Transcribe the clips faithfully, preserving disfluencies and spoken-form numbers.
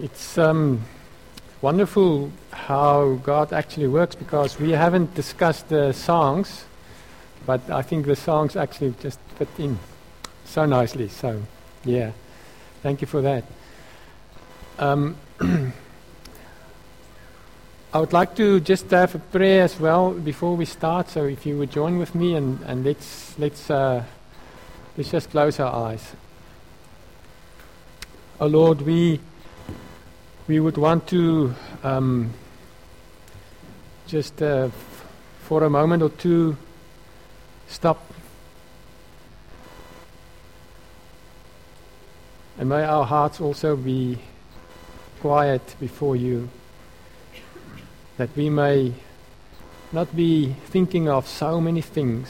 It's um, wonderful how God actually works, because we haven't discussed the songs, but I think the songs actually just fit in so nicely. So, yeah, thank you for that. Um, I would like to just have a prayer as well before we start. So, if you would join with me, and, and let's let's uh, let's just close our eyes. Oh Lord, we. We would want to um, just uh, f- for a moment or two stop, and may our hearts also be quiet before you, that we may not be thinking of so many things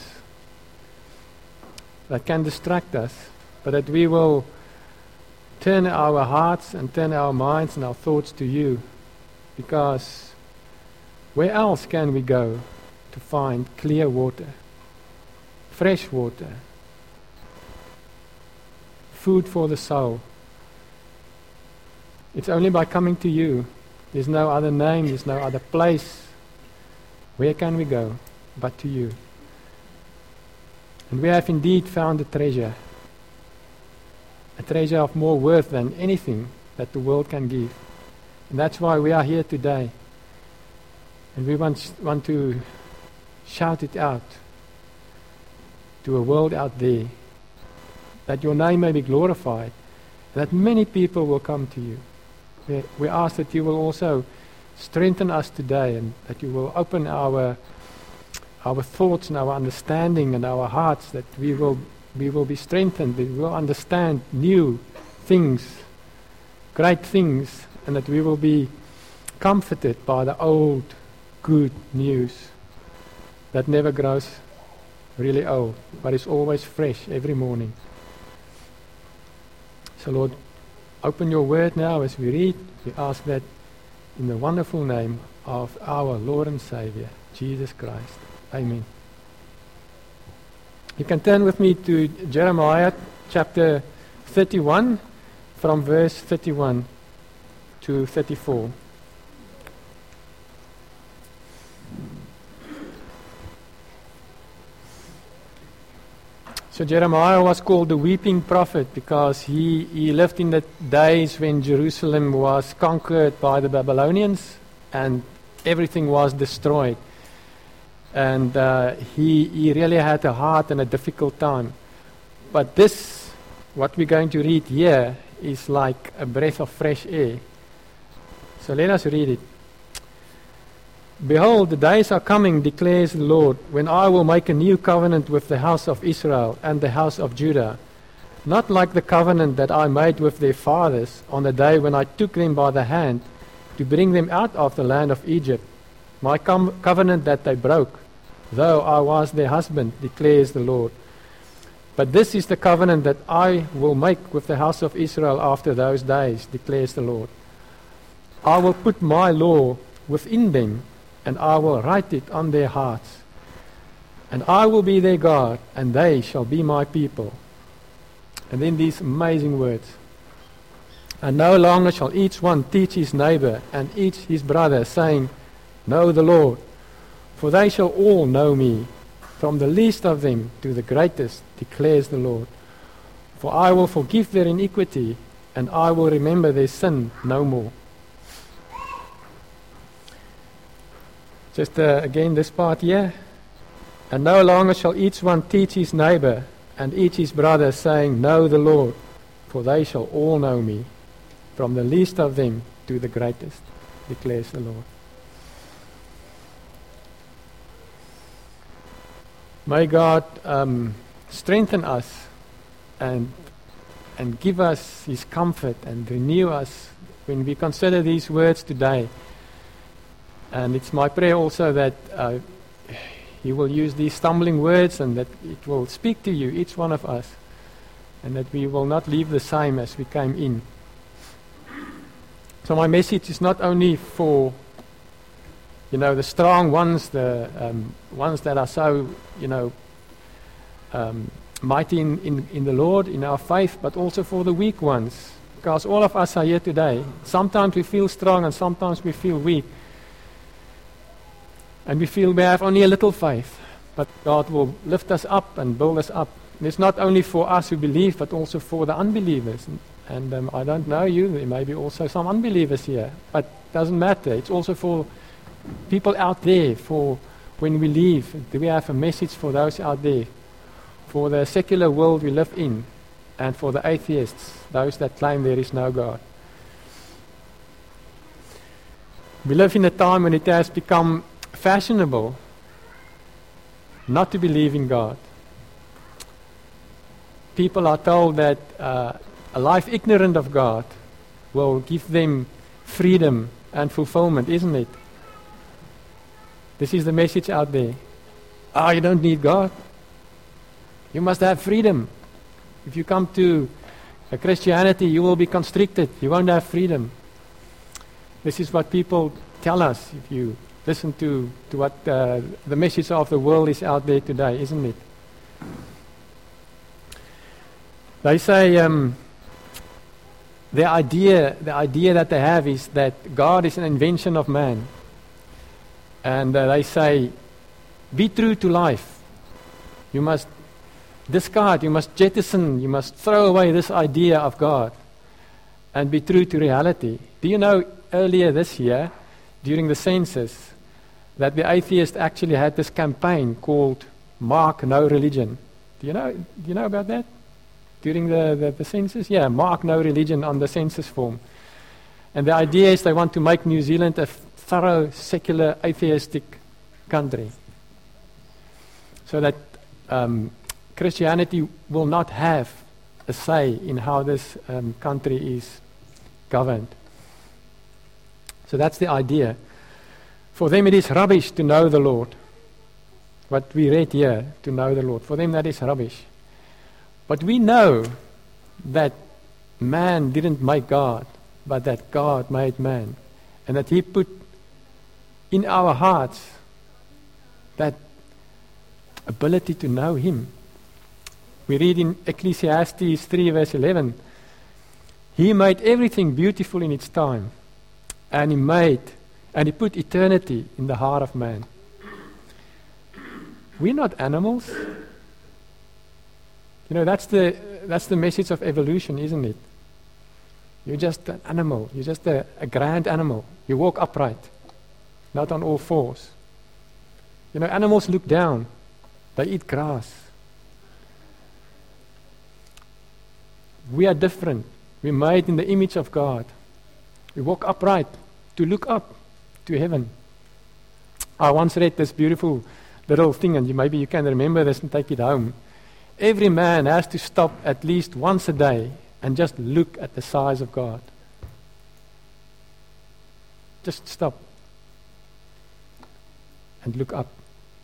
that can distract us, but that we will turn our hearts and turn our minds and our thoughts to you, because where else can we go to find clear water, fresh water, food for the soul? It's only by coming to you. There's no other name, there's no other place. Where can we go but to you? And we have indeed found a treasure. A treasure of more worth than anything that the world can give. And that's why we are here today. And we want, want to shout it out to a world out there, that your name may be glorified, that many people will come to you. We, we ask that you will also strengthen us today, and that you will open our, our thoughts and our understanding and our hearts, that we will We will be strengthened, we will understand new things, great things, and that we will be comforted by the old, good news that never grows really old, but is always fresh every morning. So Lord, open your word now as we read. We ask that in the wonderful name of our Lord and Savior, Jesus Christ. Amen. You can turn with me to Jeremiah chapter thirty-one, from verse thirty-one to thirty-four. So Jeremiah was called the weeping prophet because he, he lived in the days when Jerusalem was conquered by the Babylonians and everything was destroyed. And uh, he, he really had a hard and a difficult time. But this, what we're going to read here, is like a breath of fresh air. So let us read it. Behold, the days are coming, declares the Lord, when I will make a new covenant with the house of Israel and the house of Judah. Not like the covenant that I made with their fathers on the day when I took them by the hand to bring them out of the land of Egypt. My com- covenant that they broke, though I was their husband, declares the Lord. But this is the covenant that I will make with the house of Israel after those days, declares the Lord. I will put my law within them, and I will write it on their hearts. And I will be their God, and they shall be my people. And then these amazing words. And no longer shall each one teach his neighbor and each his brother, saying, Know the Lord, for they shall all know me, from the least of them to the greatest, declares the Lord. For I will forgive their iniquity, and I will remember their sin no more. Just uh, again this part here. And no longer shall each one teach his neighbor and each his brother, saying, Know the Lord, for they shall all know me, from the least of them to the greatest, declares the Lord. May God um, strengthen us and and give us His comfort and renew us when we consider these words today. And it's my prayer also that uh, He will use these stumbling words and that it will speak to you, each one of us, and that we will not leave the same as we came in. So my message is not only for, you know, the strong ones, the um, ones that are so, you know, um, mighty in, in, in the Lord, in our faith, but also for the weak ones, because all of us are here today. Sometimes we feel strong and sometimes we feel weak. And we feel we have only a little faith. But God will lift us up and build us up. And it's not only for us who believe, but also for the unbelievers. And, and um, I don't know you, there may be also some unbelievers here. But it doesn't matter. It's also for people out there, for when we leave. Do we have a message for those out there? For the secular world we live in, and for the atheists, those that claim there is no God. We live in a time when it has become fashionable not to believe in God. People are told that uh, a life ignorant of God will give them freedom and fulfillment, isn't it? This is the message out there. Ah, oh, you don't need God. You must have freedom. If you come to a Christianity, you will be constricted. You won't have freedom. This is what people tell us if you listen to, to what uh, the message of the world is out there today, isn't it? They say um, the idea, the idea that they have is that God is an invention of man. And uh, they say, be true to life. You must discard, you must jettison, you must throw away this idea of God and be true to reality. Do you know, earlier this year, during the census, that the atheists actually had this campaign called Mark No Religion? Do you know, do you know about that? During the, the, the census? Yeah, Mark No Religion on the census form. And the idea is they want to make New Zealand a thorough, secular, atheistic country. So that um, Christianity will not have a say in how this um, country is governed. So that's the idea. For them it is rubbish to know the Lord. What we read here, to know the Lord. For them that is rubbish. But we know that man didn't make God, but that God made man. And that He put in our hearts that ability to know Him. We read in Ecclesiastes three verse eleven, He made everything beautiful in its time, and He made, and He put eternity in the heart of man. We're not animals. You know, that's the that's the message of evolution, isn't it? You're just an animal. You're just a, a grand animal. You walk upright, not on all fours. You know, animals look down. They eat grass. We are different. We're made in the image of God. We walk upright to look up to heaven. I once read this beautiful little thing, and you, maybe you can remember this and take it home. Every man has to stop at least once a day and just look at the size of God. Just stop and look up.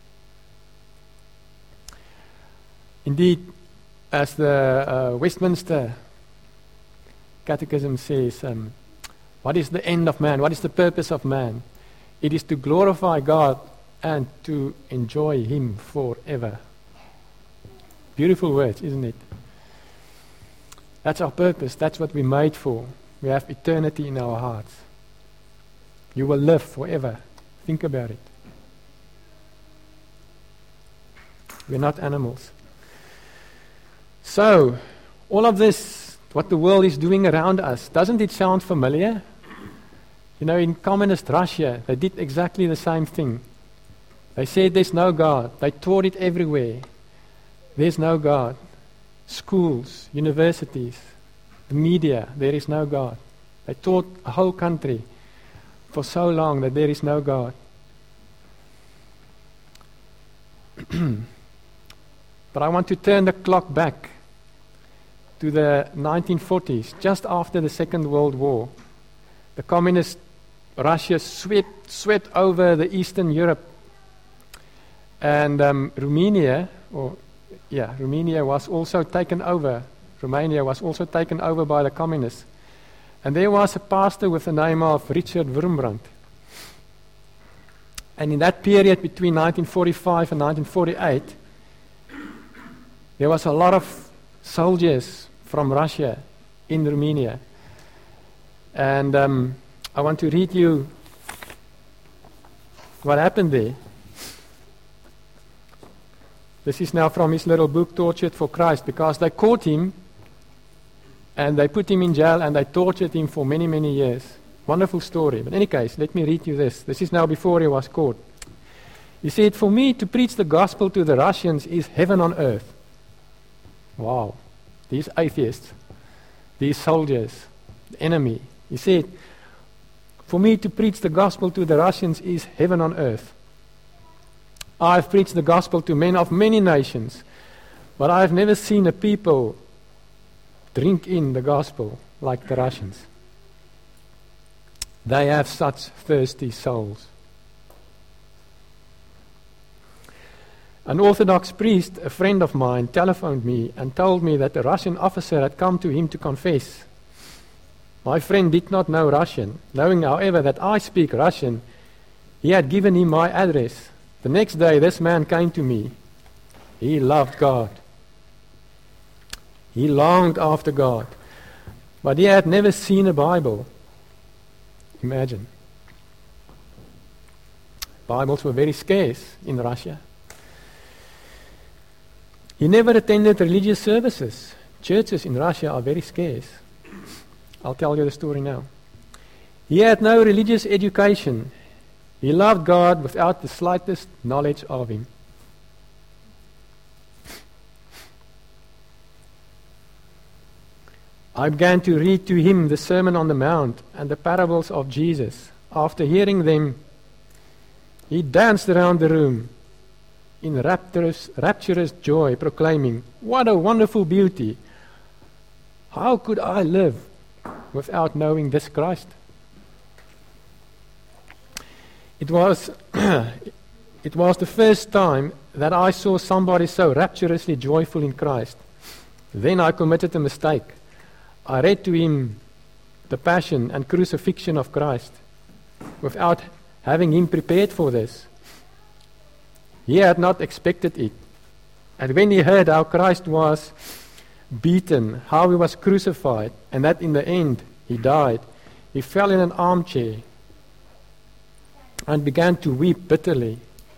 Indeed, as the uh, Westminster Catechism says, um, what is the end of man? What is the purpose of man? It is to glorify God and to enjoy Him forever. Beautiful words, isn't it? That's our purpose. That's what we're made for. We have eternity in our hearts. You will live forever. Think about it. We're not animals. So, all of this, what the world is doing around us, doesn't it sound familiar? You know, in communist Russia, they did exactly the same thing. They said there's no God. They taught it everywhere. There's no God. Schools, universities, the media, there is no God. They taught a whole country for so long that there is no God. But I want to turn the clock back to the nineteen forties, just after the Second World War. The communist Russia swept, swept over the Eastern Europe. And um, Romania, or yeah, Romania was also taken over. Romania was also taken over by the communists. And there was a pastor with the name of Richard Wurmbrand. And in that period between nineteen forty-five and nineteen forty-eight, there was a lot of soldiers from Russia in Romania. And um, I want to read you what happened there. This is now from his little book, Tortured for Christ, because they caught him and they put him in jail and they tortured him for many, many years. Wonderful story. But in any case, let me read you this. This is now before he was caught. He said, "For me to preach the gospel to the Russians is heaven on earth." Wow. These atheists, these soldiers, the enemy. He said, "For me to preach the gospel to the Russians is heaven on earth. I have preached the gospel to men of many nations, but I have never seen a people drink in the gospel like the Russians. They have such thirsty souls." An Orthodox priest, a friend of mine, telephoned me and told me that a Russian officer had come to him to confess. My friend did not know Russian. Knowing, however, that I speak Russian, he had given him my address. The next day, this man came to me. He loved God. He longed after God. But he had never seen a Bible. Imagine. Bibles were very scarce in Russia. He never attended religious services. Churches in Russia are very scarce. I'll tell you the story now. He had no religious education. He loved God without the slightest knowledge of Him. I began to read to him the Sermon on the Mount and the parables of Jesus. After hearing them, he danced around the room in rapturous, rapturous joy, proclaiming, "What a wonderful beauty! How could I live without knowing this Christ?" It was, it was the first time that I saw somebody so rapturously joyful in Christ. Then I committed a mistake. I read to him the passion and crucifixion of Christ without having him prepared for this. He had not expected it. And when he heard how Christ was beaten, how he was crucified, and that in the end he died, he fell in an armchair and began to weep bitterly.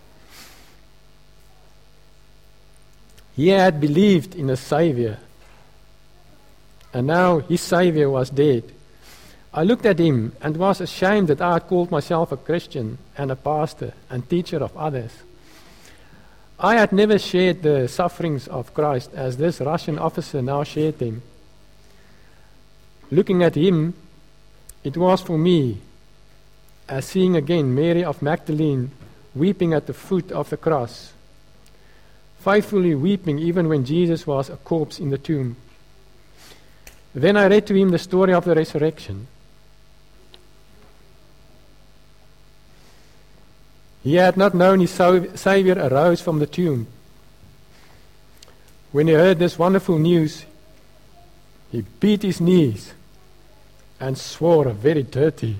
He had believed in a Savior, and now his Savior was dead. I looked at him and was ashamed that I had called myself a Christian and a pastor and teacher of others. I had never shared the sufferings of Christ as this Russian officer now shared them. Looking at him, it was for me as seeing again Mary of Magdalene weeping at the foot of the cross, faithfully weeping even when Jesus was a corpse in the tomb. Then I read to him the story of the resurrection. He had not known his Savior arose from the tomb. When he heard this wonderful news, he beat his knees and swore a very dirty,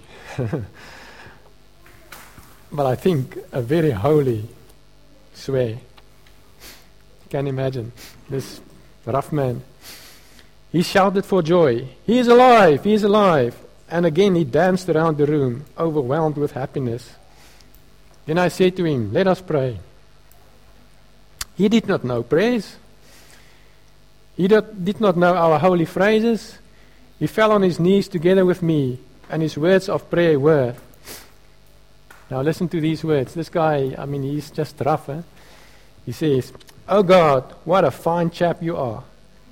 but I think a very holy swear. You can imagine this rough man. He shouted for joy, "He is alive! He is alive!" And again he danced around the room, overwhelmed with happiness. Then I said to him, "Let us pray." He did not know prayers. He did not know our holy phrases. He fell on his knees together with me, and his words of prayer were, now listen to these words. This guy, I mean, he's just rough. Eh? He says, "Oh God, what a fine chap you are.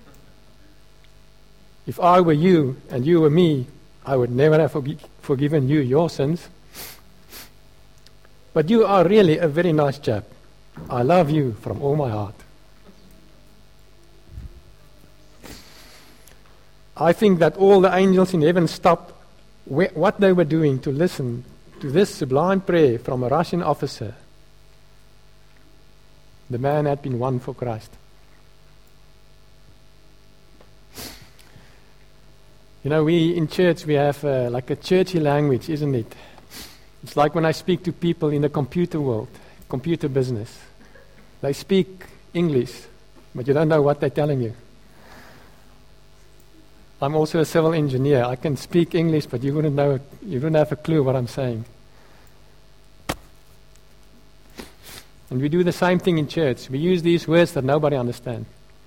If I were you and you were me, I would never have forg- forgiven you your sins. But you are really a very nice chap. I love you from all my heart." I think that all the angels in heaven stopped wh- what they were doing to listen to this sublime prayer from a Russian officer. The man had been won for Christ. You know, we in church, we have uh, like a churchy language, isn't it? It's like when I speak to people in the computer world, computer business. They speak English, but you don't know what they're telling you. I'm also a civil engineer. I can speak English, but you wouldn't know, you wouldn't have a clue what I'm saying. And we do the same thing in church. We use these words that nobody understands.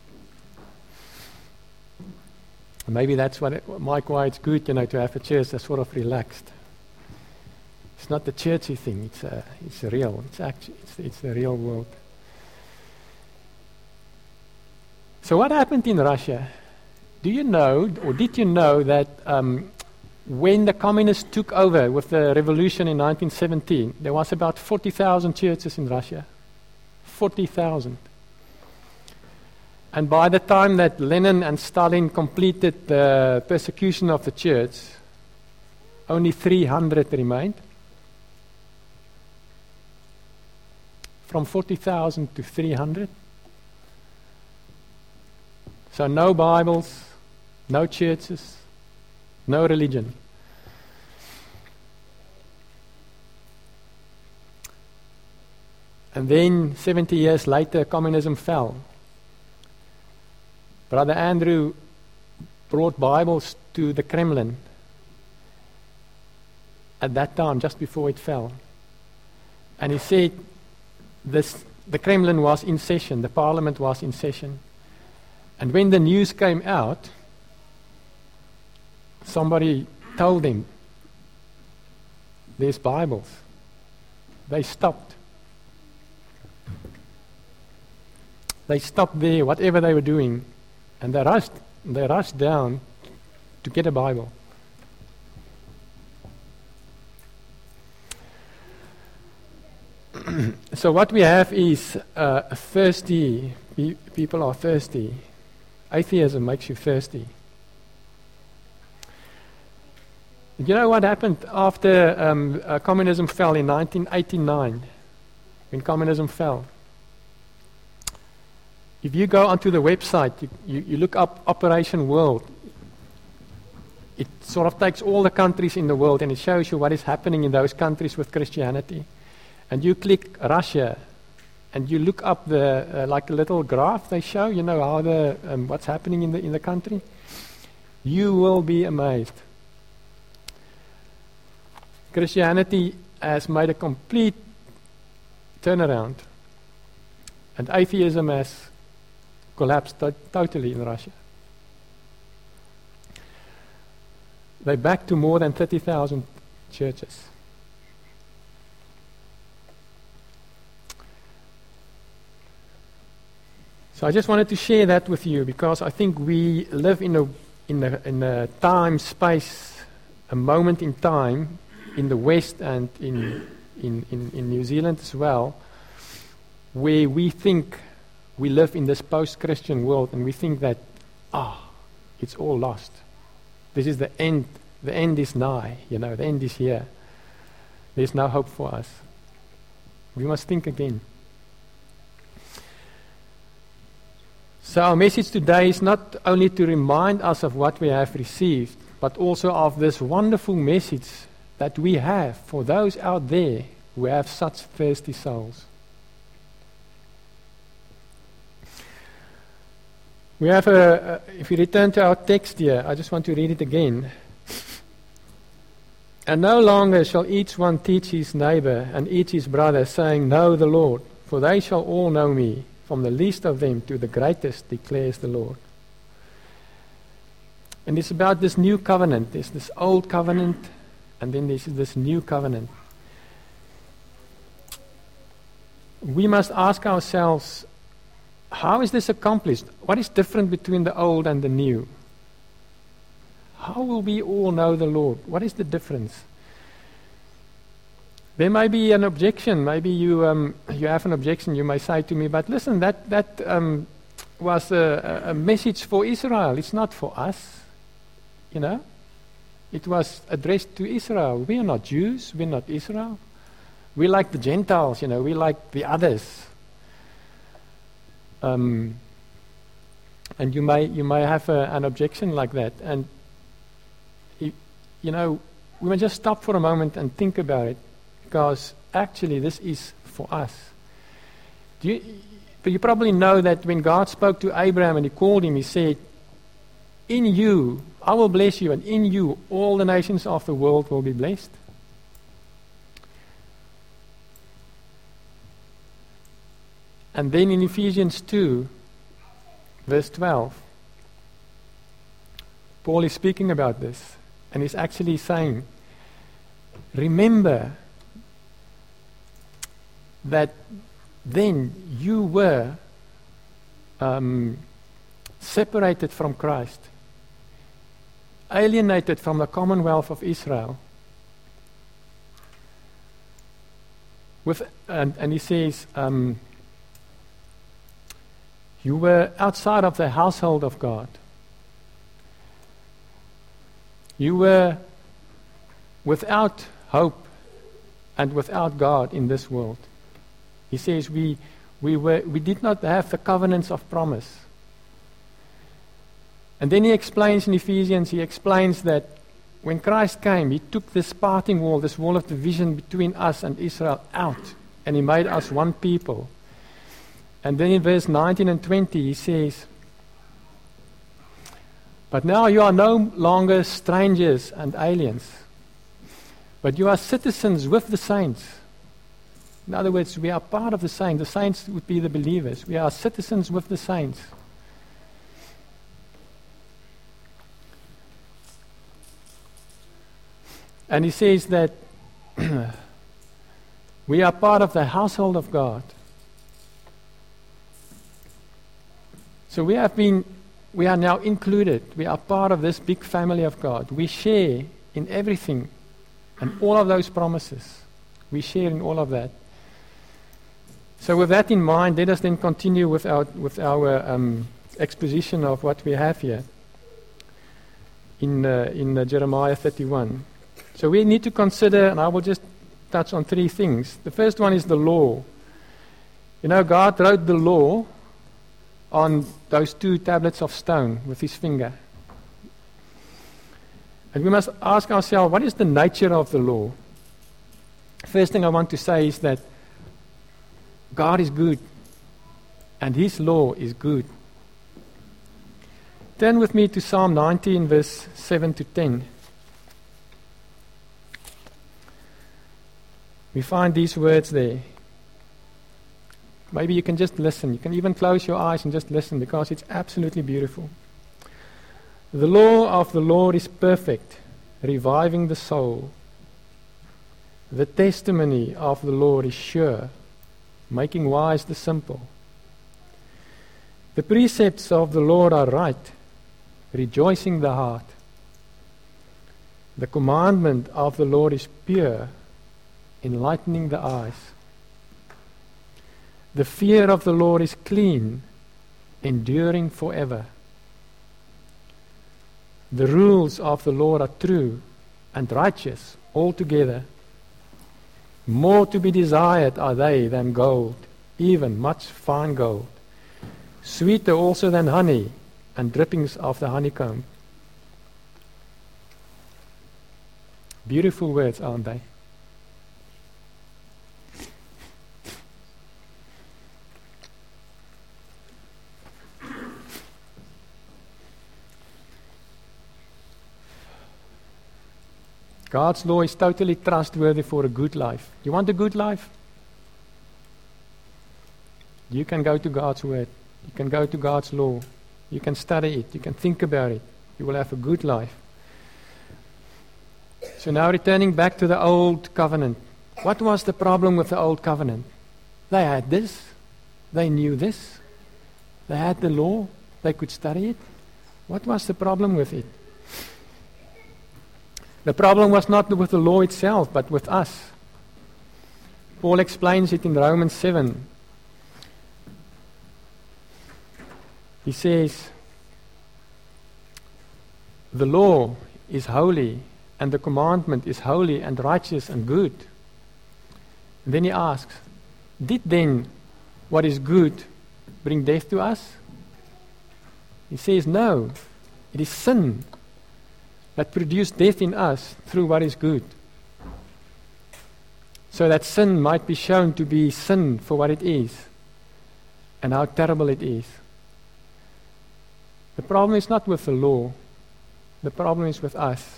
And maybe that's what it, Mike, why it's good, you know, to have a church that's sort of relaxed. It's not the churchy thing. It's uh, it's real. It's actually it's it's the real world. So what happened in Russia? Do you know, or did you know that um, when the communists took over with the revolution in nineteen seventeen, there was about forty thousand churches in Russia? forty thousand. And by the time that Lenin and Stalin completed the persecution of the church, only three hundred remained. From forty thousand to three hundred. So no Bibles, no churches, no religion. And then seventy years later, communism fell. Brother Andrew brought Bibles to the Kremlin at that time, just before it fell. And he said this, the Kremlin was in session, the parliament was in session. And when the news came out, somebody told him, there's Bibles. They stopped. They stopped there, whatever they were doing, and they rushed, they rushed down to get a Bible. So what we have is uh, thirsty, pe- people are thirsty. Atheism makes you thirsty. You know what happened after um, uh, communism fell in nineteen eighty-nine? When communism fell. If you go onto the website, you, you, you look up Operation World, it sort of takes all the countries in the world and it shows you what is happening in those countries with Christianity. And you click Russia, and you look up the uh, like a little graph they show, you know how the um, what's happening in the in the country. You will be amazed. Christianity has made a complete turnaround, and atheism has collapsed to- totally in Russia. They're back to more than thirty thousand churches. So I just wanted to share that with you because I think we live in a in a, in a time, space, a moment in time in the West and in, in, in, in New Zealand as well, where we think we live in this post-Christian world and we think that, ah, it's all lost. This is the end. The end is nigh, you know, the end is here. There's no hope for us. We must think again. So our message today is not only to remind us of what we have received, but also of this wonderful message that we have for those out there who have such thirsty souls. We have a, a, if we return to our text here, I just want to read it again. And no longer shall each one teach his neighbor and each his brother, saying, Know the Lord, for they shall all know me, from the least of them to the greatest, declares the Lord. And it's about this new covenant. There's this old covenant, and then there's this new covenant. We must ask ourselves, how is this accomplished? What is different between the old and the new? How will we all know the Lord? What is the difference? There may be an objection. Maybe you um, you have an objection. You may say to me, but listen, that, that um, was a, a message for Israel. It's not for us. You know? It was addressed to Israel. We are not Jews. We're not Israel. We're like the Gentiles, you know. We're like the others. Um, and you may you may have a, an objection like that. And, you, you know, we may just stop for a moment and think about it. Because actually this is for us. Do you, but you probably know that when God spoke to Abraham and he called him, he said, in you I will bless you, and in you all the nations of the world will be blessed. And then in Ephesians two, verse twelve, Paul is speaking about this, and he's actually saying, remember that then you were um, separated from Christ, alienated from the commonwealth of Israel. With, and, and he says, um, you were outside of the household of God. You were without hope and without God in this world. He says we we were we did not have the covenants of promise. And then he explains in Ephesians, he explains that when Christ came, he took this parting wall, this wall of division between us and Israel out, and he made us one people. And then in verse nineteen and twenty he says, but now you are no longer strangers and aliens, but you are citizens with the saints. In other words, we are part of the saints. The saints would be the believers. We are citizens with the saints. And he says that we are part of the household of God. So we have been, we are now included. We are part of this big family of God. We share in everything and all of those promises. We share in all of that. So with that in mind, let us then continue with our, with our um, exposition of what we have here in, uh, in uh, Jeremiah thirty-one. So we need to consider, and I will just touch on three things. The first one is the law. You know, God wrote the law on those two tablets of stone with his finger. And we must ask ourselves, what is the nature of the law? First thing I want to say is that God is good, and his law is good. Turn with me to Psalm nineteen, verse seven to ten. We find these words there. Maybe you can just listen. You can even close your eyes and just listen, because it's absolutely beautiful. The law of the Lord is perfect, reviving the soul. The testimony of the Lord is sure, making wise the simple. The precepts of the Lord are right, rejoicing the heart. The commandment of the Lord is pure, enlightening the eyes. The fear of the Lord is clean, enduring forever. The rules of the Lord are true and righteous altogether. More to be desired are they than gold, even much fine gold. Sweeter also than honey and drippings of the honeycomb. Beautiful words, aren't they? God's law is totally trustworthy for a good life. You want a good life? You can go to God's word. You can go to God's law. You can study it. You can think about it. You will have a good life. So now returning back to the old covenant. What was the problem with the old covenant? They had this. They knew this. They had the law. They could study it. What was the problem with it? The problem was not with the law itself, but with us. Paul explains it in Romans seven. He says, the law is holy, and the commandment is holy and righteous and good. And then he asks, did then what is good bring death to us? He says, no, it is sin that produced death in us through what is good, so that sin might be shown to be sin for what it is and how terrible it is. The problem is not with the law. The problem is with us.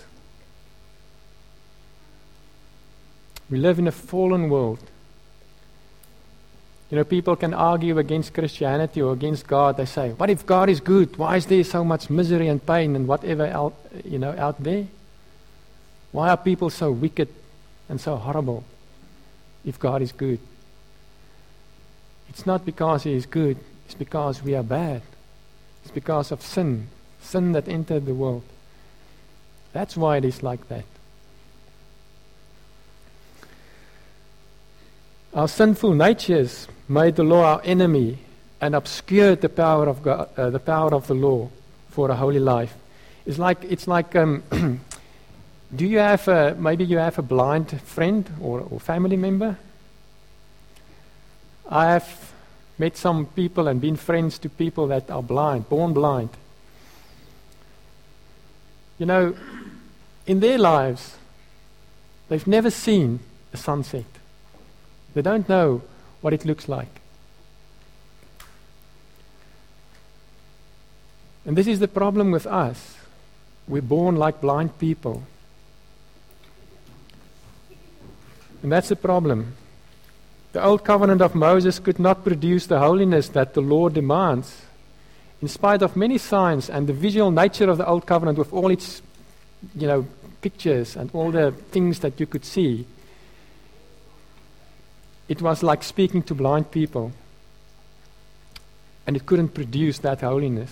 We live in a fallen world. You know, people can argue against Christianity or against God. They say, what if God is good? Why is there so much misery and pain and whatever out, you know, out there? Why are people so wicked and so horrible if God is good? It's not because He is good. It's because we are bad. It's because of sin. Sin that entered the world. That's why it is like that. Our sinful natures made the law our enemy and obscured the power of God, uh, the power of the law for a holy life. It's like it's like um, do you have a, maybe you have a blind friend or, or family member? I have met some people and been friends to people that are blind, born blind. You know, in their lives, they've never seen a sunset. They don't know what it looks like. And this is the problem with us. We're born like blind people. And that's the problem. The old covenant of Moses could not produce the holiness that the law demands. In spite of many signs and the visual nature of the old covenant with all its, you know, pictures and all the things that you could see, it was like speaking to blind people. And it couldn't produce that holiness.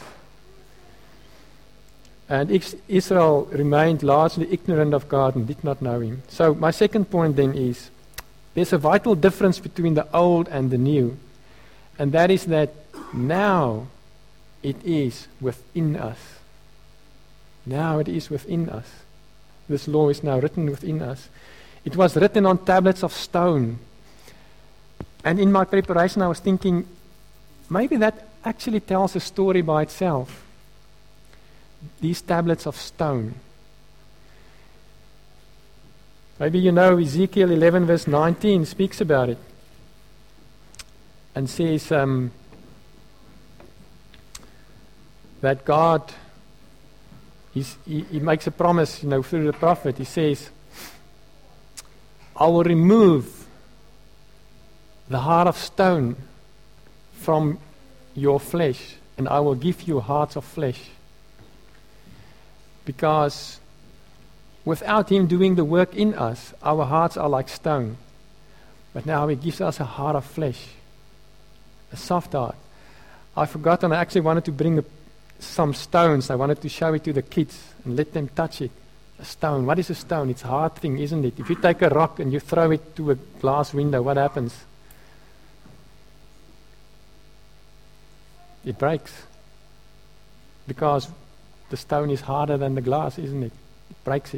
And Israel remained largely ignorant of God and did not know Him. So my second point then is, there's a vital difference between the old and the new. And that is that now it is within us. Now it is within us. This law is now written within us. It was written on tablets of stone. And in my preparation I was thinking, maybe that actually tells a story by itself. These tablets of stone. Maybe you know Ezekiel eleven verse nineteen speaks about it. And says um, that God, he's, he, he makes a promise, you know, through the prophet. He says, I will remove the heart of stone from your flesh, and I will give you hearts of flesh. Because without Him doing the work in us, our hearts are like stone. But now He gives us a heart of flesh, a soft heart. I forgot, and I actually wanted to bring a, some stones. I wanted to show it to the kids and let them touch it. A stone. What is a stone? It's a hard thing, isn't it? If you take a rock and you throw it to a glass window, what happens? It breaks. Because the stone is harder than the glass, isn't it? It breaks it.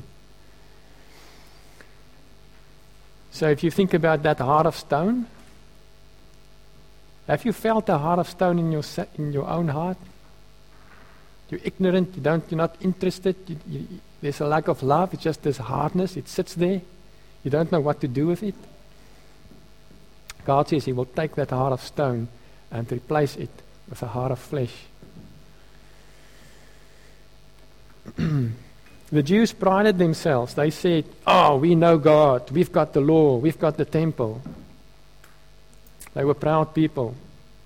So if you think about that heart of stone, have you felt a heart of stone in your in your own heart? You're ignorant, you don't, you're not interested, you, you, there's a lack of love, it's just this hardness, it sits there, you don't know what to do with it. God says He will take that heart of stone and replace it with a heart of flesh. The Jews prided themselves. They said, oh, we know God, we've got the law, we've got the temple. They were proud people.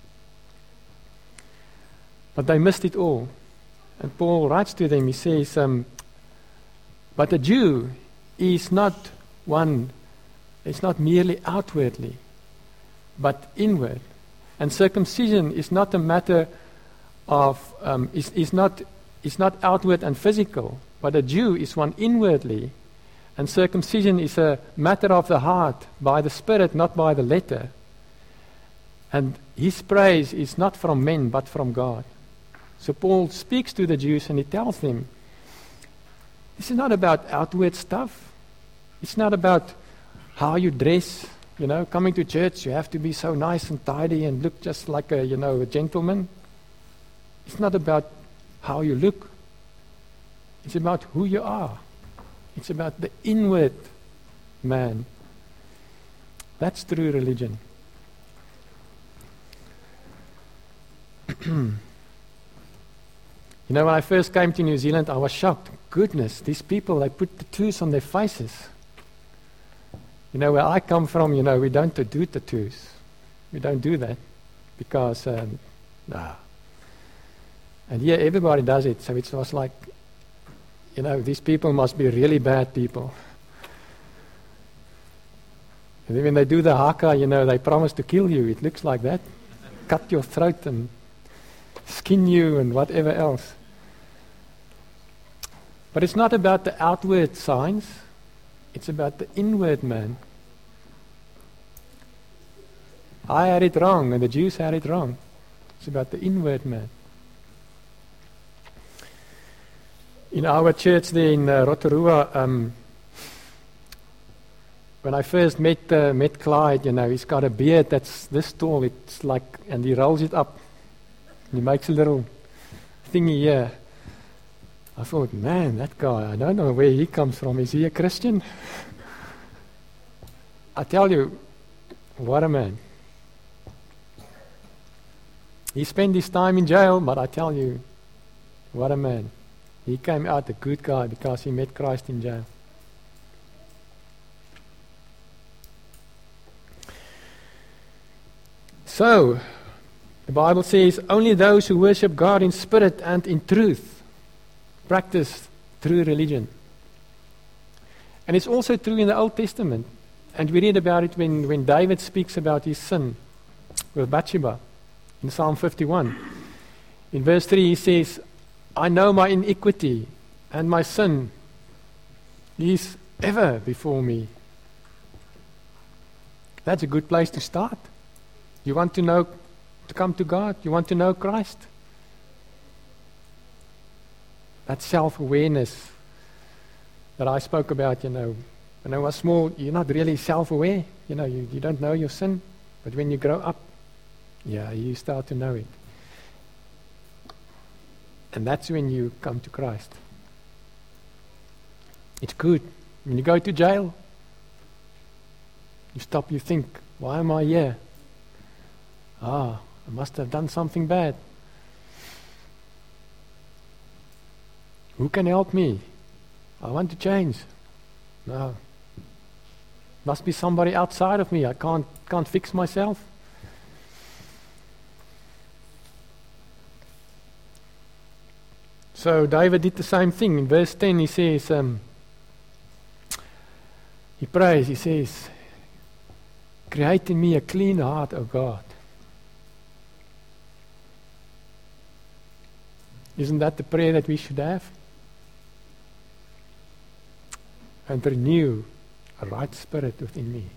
But they missed it all. And Paul writes to them, he says, um, but a Jew is not one, it's not merely outwardly, but inward. And circumcision is not a matter of, um, is, is not is not outward and physical, but a Jew is one inwardly. And circumcision is a matter of the heart, by the Spirit, not by the letter. And his praise is not from men, but from God. So Paul speaks to the Jews and he tells them, this is not about outward stuff. It's not about how you dress. You know, coming to church, you have to be so nice and tidy and look just like a, you know, a gentleman. It's not about how you look. It's about who you are. It's about the inward man. That's true religion. You know, when I first came to New Zealand, I was shocked. goodness, these people, they put tattoos on their faces. You know, where I come from, you know, we don't do tattoos. We don't do that because, um, nah. And here everybody does it, so it was like, you know, these people must be really bad people. And then when they do the haka, you know, they promise to kill you. It looks like that. Cut your throat and skin you and whatever else. But it's not about the outward signs. It's about the inward man. I had it wrong, and the Jews had it wrong. It's about the inward man. In our church there in uh, Rotorua, um, when I first met uh, met Clyde, you know, he's got a beard that's this tall. It's like, and he rolls it up. And he makes a little thingy here. I thought, man, that guy, I don't know where he comes from. Is he a Christian? I tell you, what a man. He spent his time in jail, but I tell you, what a man. He came out a good guy because he met Christ in jail. So, the Bible says, only those who worship God in spirit and in truth practice true religion. And it's also true in the Old Testament. And we read about it when, when David speaks about his sin with Bathsheba in Psalm fifty-one. In verse three he says, I know my iniquity and my sin is ever before me. That's a good place to start. You want to know, to come to God? You want to know Christ? That self-awareness that I spoke about, you know, when I was small, you're not really self-aware. You know, you, you don't know your sin. But when you grow up, yeah, you start to know it. And that's when you come to Christ. It's good. When you go to jail, you stop, you think, why am I here? Ah, I must have done something bad. Who can help me? I want to change. No. Must be somebody outside of me. I can't can't fix myself. So David did the same thing. In verse ten he says, um, he prays, he says, create in me a clean heart, O God. Isn't that the prayer that we should have? And renew a right spirit within me.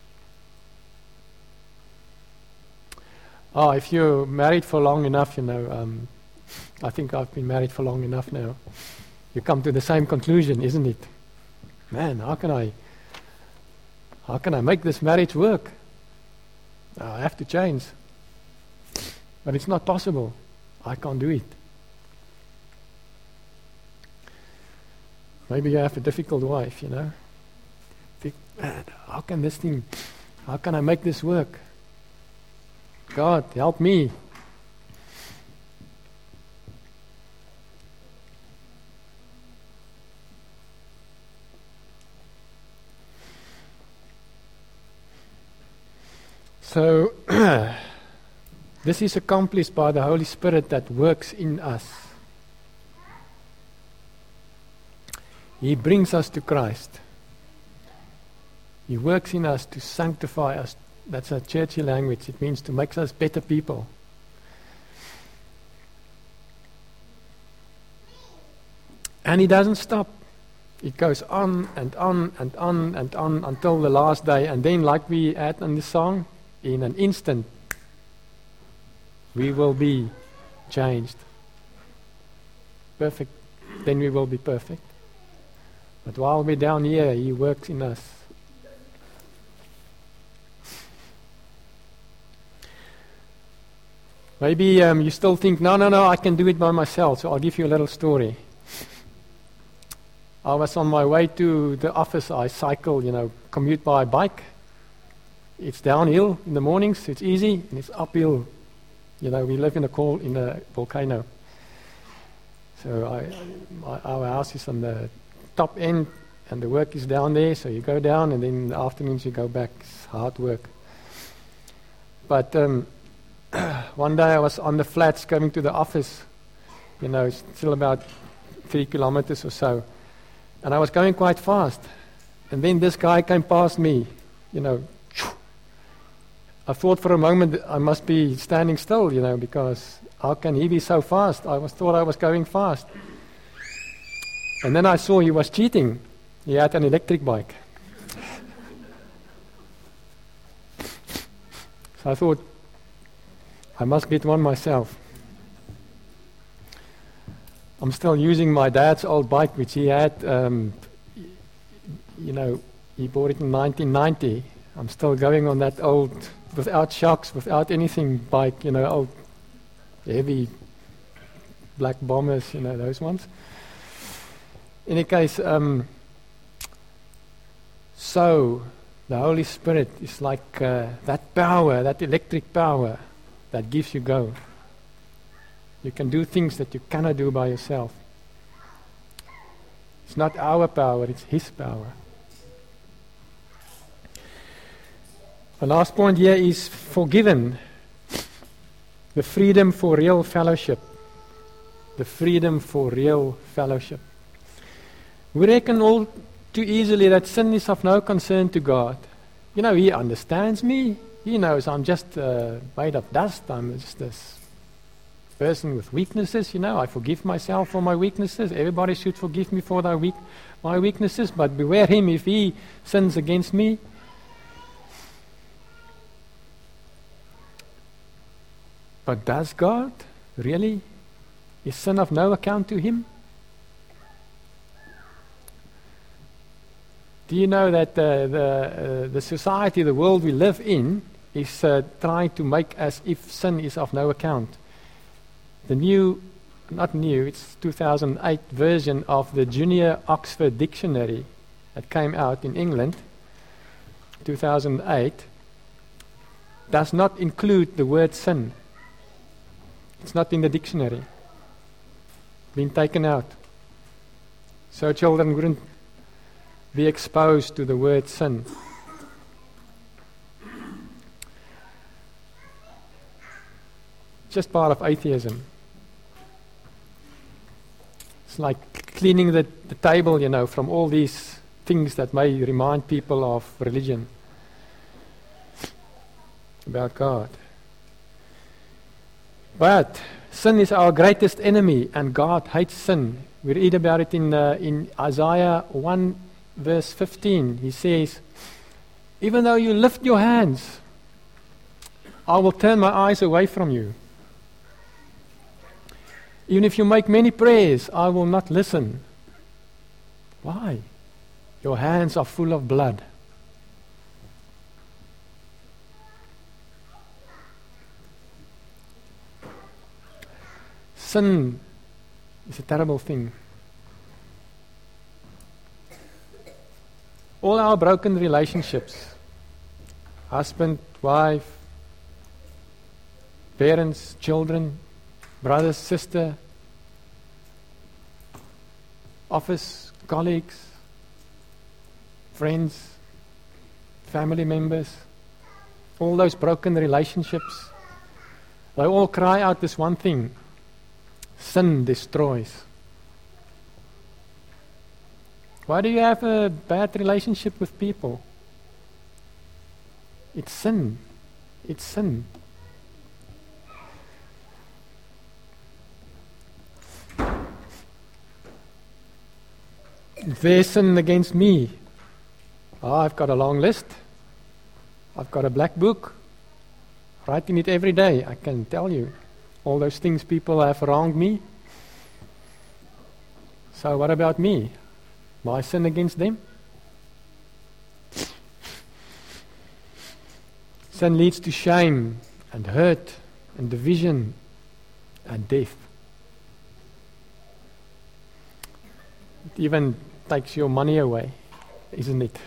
Oh, if you're married for long enough, you know, um, I think I've been married for long enough now. You come to the same conclusion, isn't it? Man, how can I, how can I make this marriage work? I have to change. But it's not possible. I can't do it. Maybe you have a difficult wife, you know. Think, man, how can this thing, how can I make this work? God, help me. So, this is accomplished by the Holy Spirit that works in us. He brings us to Christ. He works in us to sanctify us. That's a churchy language. It means to make us better people. And He doesn't stop. It goes on and on and on and on until the last day. And then, like we had in the song, in an instant, we will be changed. Perfect. Then we will be perfect. But while we're down here, He works in us. Maybe um, you still think, no, no, no, I can do it by myself. So I'll give you a little story. I was on my way to the office. I cycle, you know, commute by bike. It's downhill in the mornings. It's easy, and it's uphill. You know, we live in a coal in a volcano. So I, my, our house is on the top end, and the work is down there. So you go down, and then in the afternoons you go back. It's hard work. But um, one day I was on the flats coming to the office. You know, it's still about three kilometers or so, and I was going quite fast. And then this guy came past me. You know, I thought for a moment that I must be standing still. You know, because how can he be so fast? I was thought I was going fast. And then I saw he was cheating. He had an electric bike. So I thought, I must get one myself. I'm still using my dad's old bike, which he had, um, you know, he bought it in nineteen ninety. I'm still going on that old, without shocks, without anything bike, you know, old, heavy black bombers, you know, those ones. In any case, um, so the Holy Spirit is like uh, that power, that electric power that gives you go. You can do things that you cannot do by yourself. It's not our power, it's His power. The last point here is forgiven. The freedom for real fellowship. The freedom for real fellowship. We reckon all too easily that sin is of no concern to God. You know, He understands me. He knows I'm just uh, made of dust. I'm just this person with weaknesses. You know, I forgive myself for my weaknesses. Everybody should forgive me for their weak, my weaknesses. But beware him if he sins against me. But does God really? Is sin of no account to Him? Do you know that uh, the, uh, the society, the world we live in, is uh, trying to make as if sin is of no account? The new, not new, it's two thousand eight version of the Junior Oxford Dictionary that came out in England, two thousand eight, does not include the word sin. It's not in the dictionary. Been taken out. So children wouldn't be exposed to the word sin. Just part of atheism. It's like cleaning the, the table, you know, from all these things that may remind people of religion, about God. But sin is our greatest enemy, and God hates sin. We read about it in uh, in Isaiah one, verse fifteen. He says, "Even though you lift your hands, I will turn my eyes away from you. Even if you make many prayers, I will not listen." Why? Your hands are full of blood. Sin is a terrible thing. All our broken relationships, husband, wife, parents, children, brother, sister, office, colleagues, friends, family members, all those broken relationships, they all cry out this one thing: sin destroys. Why do you have a bad relationship with people? It's sin. It's sin. There's sin against me. Oh, I've got a long list. I've got a black book. Writing it every day, I can tell you. All those things people have wronged me. So what about me? My sin against them? Sin leads to shame and hurt and division and death. It even takes your money away, isn't it?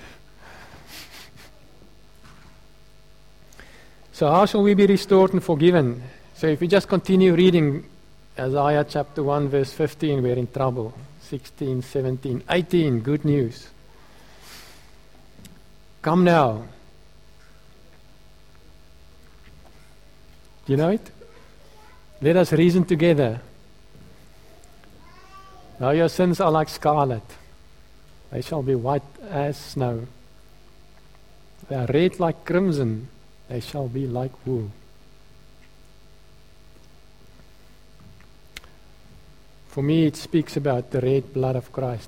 So how shall we be restored and forgiven? So if we just continue reading Isaiah chapter one, verse fifteen, we're in trouble. sixteen, seventeen, eighteen, good news. Come now. Do you know it? Let us reason together. Now your sins are like scarlet. They shall be white as snow. They are red like crimson. They shall be like wool. For me, it speaks about the red blood of Christ.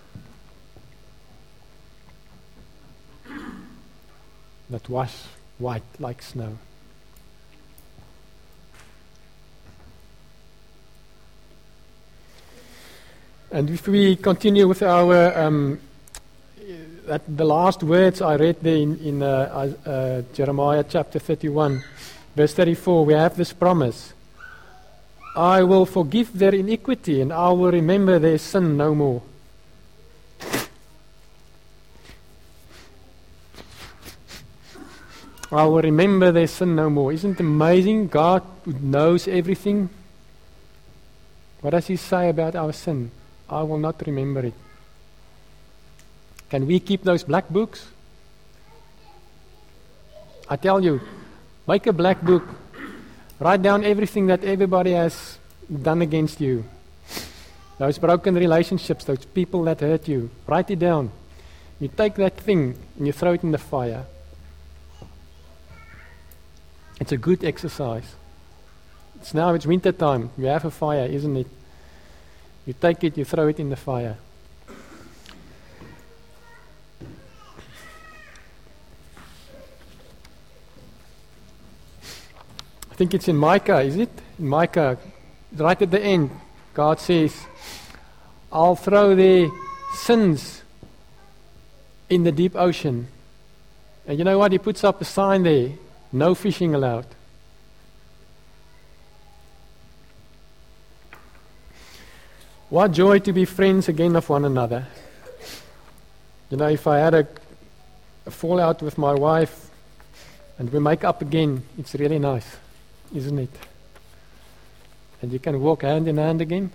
That wash white like snow. And if we continue with our, um, that the last words I read there in, in uh, uh, Jeremiah chapter thirty-one, verse thirty-four, we have this promise. I will forgive their iniquity and I will remember their sin no more. I will remember their sin no more. Isn't it amazing? God knows everything. What does He say about our sin? I will not remember it. Can we keep those black books? I tell you, make a black book. Write down everything that everybody has done against you. Those broken relationships, those people that hurt you. Write it down. You take that thing and you throw it in the fire. It's a good exercise. It's now, it's winter time. You have a fire, isn't it? You take it, you throw it in the fire. I think it's in Micah, is it? In Micah, right at the end, God says, I'll throw their sins in the deep ocean. And you know what? He puts up a sign there, no fishing allowed. What joy to be friends again of one another. You know, if I had a, a fallout with my wife and we make up again, it's really nice, isn't it? And you can walk hand in hand again.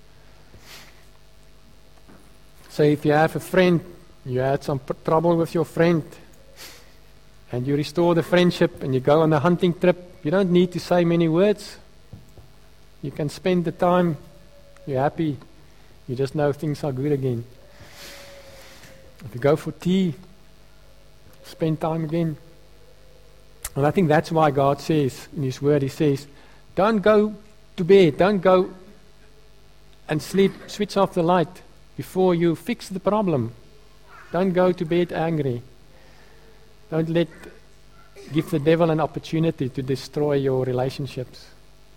So if you have a friend, you had some pr- trouble with your friend, and you restore the friendship and you go on a hunting trip, you don't need to say many words. You can spend the time, you're happy, you just know things are good again. If you go for tea, spend time again. And I think that's why God says in His Word, He says, don't go to bed, don't go and sleep, switch off the light before you fix the problem. Don't go to bed angry. Don't let, give the devil an opportunity to destroy your relationships.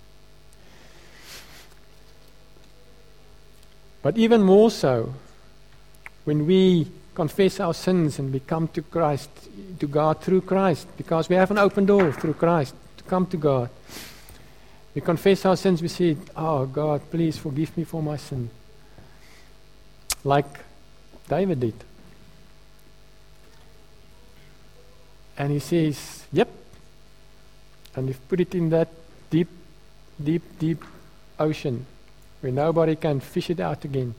But even more so, when we confess our sins and we come to Christ, to God through Christ, because we have an open door through Christ to come to God. We confess our sins, we say, oh God, please forgive me for my sin. Like David did. And he says, yep. And we've put it in that deep, deep, deep ocean where nobody can fish it out again.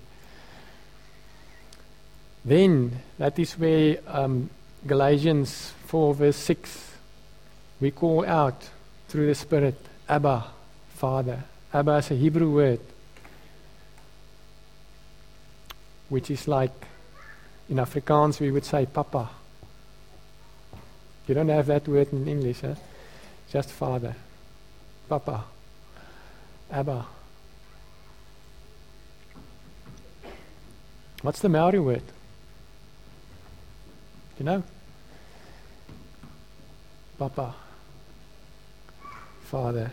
Then, that is where um, Galatians four verse six, we call out through the Spirit, Abba, Father. Abba is a Hebrew word, which is like, in Afrikaans we would say Papa. You don't have that word in English, huh? Just Father. Papa. Abba. What's the Maori word? You know? Papa. Father.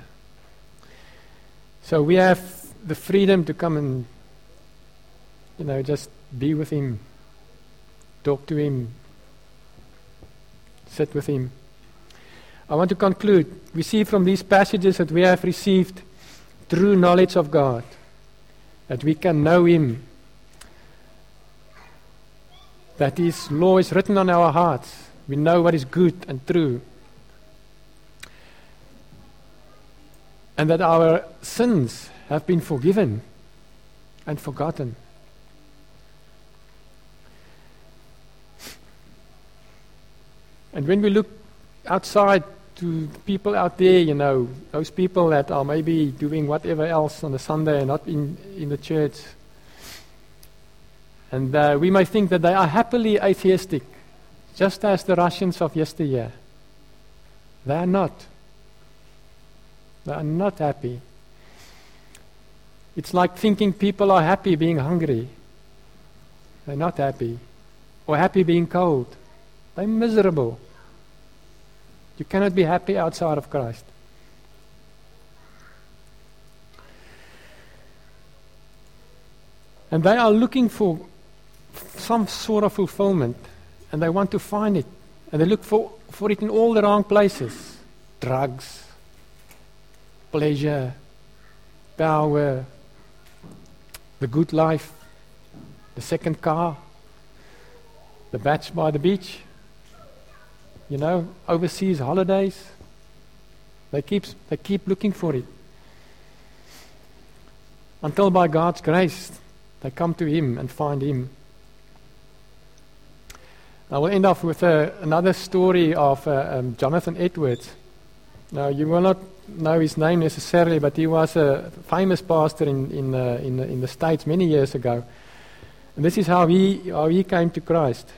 So we have the freedom to come and, you know, just be with Him. Talk to Him. Sit with Him. I want to conclude. We see from these passages that we have received true knowledge of God. That we can know Him. That His law is written on our hearts. We know what is good and true. And that our sins have been forgiven and forgotten. And when we look outside to people out there, you know, those people that are maybe doing whatever else on a Sunday and not in, in the church, and uh, we may think that they are happily atheistic, just as the Russians of yesteryear. They are not. They are not happy. It's like thinking people are happy being hungry. They're not happy. Or happy being cold. They're miserable. You cannot be happy outside of Christ. And they are looking for some sort of fulfillment, and they want to find it, and they look for, for it in all the wrong places. Drugs, pleasure, power, the good life, the second car, the bach by the beach, you know, overseas holidays. They keep, they keep looking for it. Until by God's grace, they come to Him and find Him. I will end off with uh, another story of uh, um, Jonathan Edwards. Now, you will not know his name necessarily, but he was a famous pastor in in, uh, in, in the States many years ago. And this is how he how he came to Christ.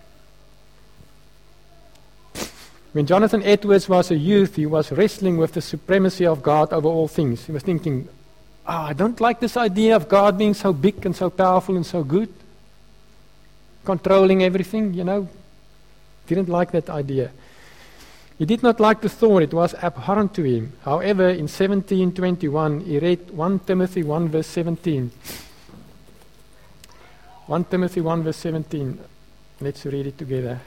When Jonathan Edwards was a youth, he was wrestling with the supremacy of God over all things. He was thinking, oh, I don't like this idea of God being so big and so powerful and so good, controlling everything, you know. Didn't like that idea. He did not like the thought, it was abhorrent to him. However, in seventeen twenty-one, he read First Timothy one verse seventeen. First Timothy one verse seventeen. Let's read it together.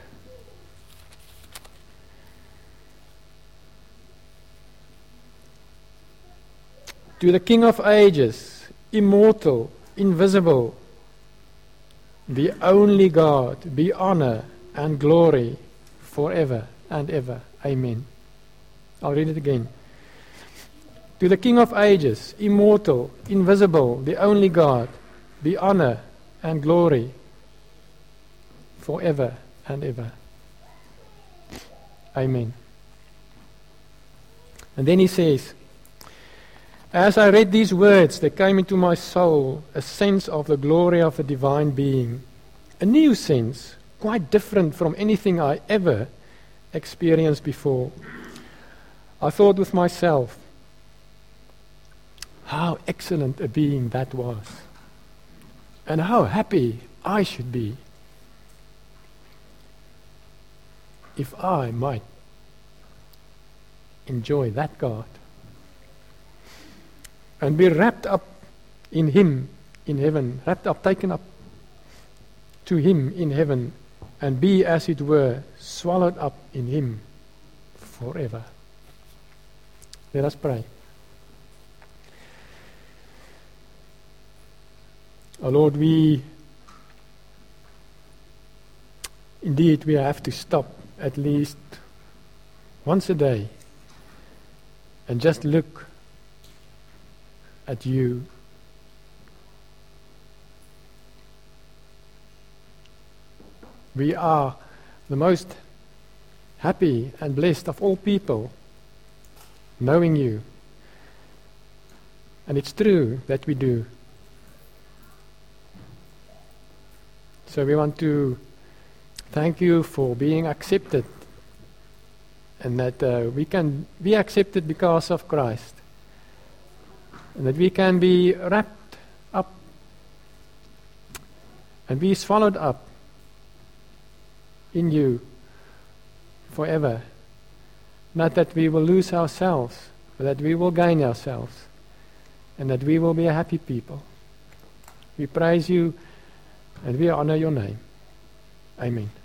To the King of ages, immortal, invisible, the only God, be honor and glory forever and ever. Amen. I'll read it again. To the King of ages, immortal, invisible, the only God, be honor and glory forever and ever. Amen. And then he says, as I read these words, there came into my soul a sense of the glory of the divine being, a new sense, quite different from anything I ever experienced before. I thought with myself, how excellent a being that was, and how happy I should be if I might enjoy that God and be wrapped up in Him in heaven, wrapped up, taken up to Him in heaven, and be, as it were, swallowed up in Him forever. Let us pray. Oh Lord, we indeed we have to stop at least once a day and just look at You. We are the most happy and blessed of all people, knowing You. And it's true that we do. So we want to thank You for being accepted, and that uh, we can be accepted because of Christ, and that we can be wrapped up and be swallowed up in You forever. Not that we will lose ourselves, but that we will gain ourselves, and that we will be a happy people. We praise You and we honor Your name. Amen.